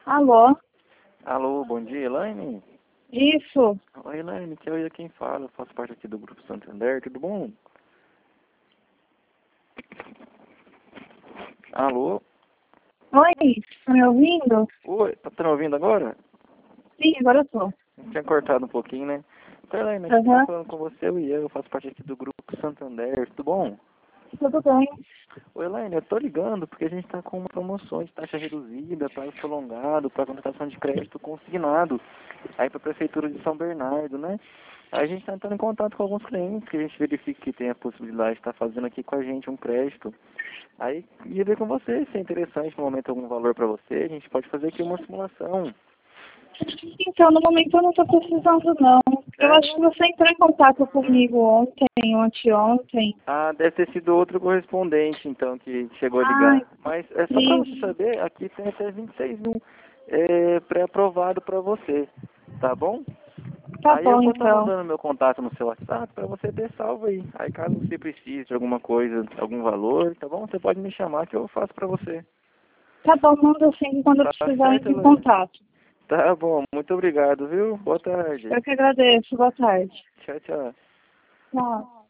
Alô? Alô, bom dia, Elaine? Isso. Oi, Elaine, que é quem fala, eu faço parte aqui do Grupo Santander, tudo bom? Alô? Oi, tá me ouvindo? Oi, tá me ouvindo agora? Sim, agora eu tô. Tinha cortado um pouquinho, né? Então, Elaine, aqui tá Aham. falando com você, o Ian, eu faço parte aqui do Grupo Santander, tudo bom? Tudo bem. Oi, Elaine, eu tô ligando porque a gente tá com uma promoção de taxa reduzida, prazo prolongado, para contratação de crédito consignado, aí pra Prefeitura de São Bernardo, né? Aí a gente está entrando em contato com alguns clientes que a gente verifica que tem a possibilidade de estar fazendo aqui com a gente um crédito. Aí ia ver com você se é interessante no momento algum valor para você, a gente pode fazer aqui uma simulação. Então, no momento eu não tô precisando, não. Eu acho Sério? que você entrou em contato comigo ontem ou anteontem. Ah, deve ter sido outro correspondente, então, que chegou a Ai, ligar. Mas é só para você isso. saber, aqui tem até 26 mil pré-aprovado para você, tá bom? Tá Aí eu bom, vou estar então. mandando meu contato no seu WhatsApp para você ter salvo aí. Aí caso você precise de alguma coisa, algum valor, tá bom? Você pode me chamar que eu faço para você. Tá bom, manda assim quando eu Tá precisar certo, entrar em Elaine? contato. Tá bom, muito obrigado, viu? Boa tarde. Eu que agradeço. Boa tarde. Tchau, tchau. Tchau.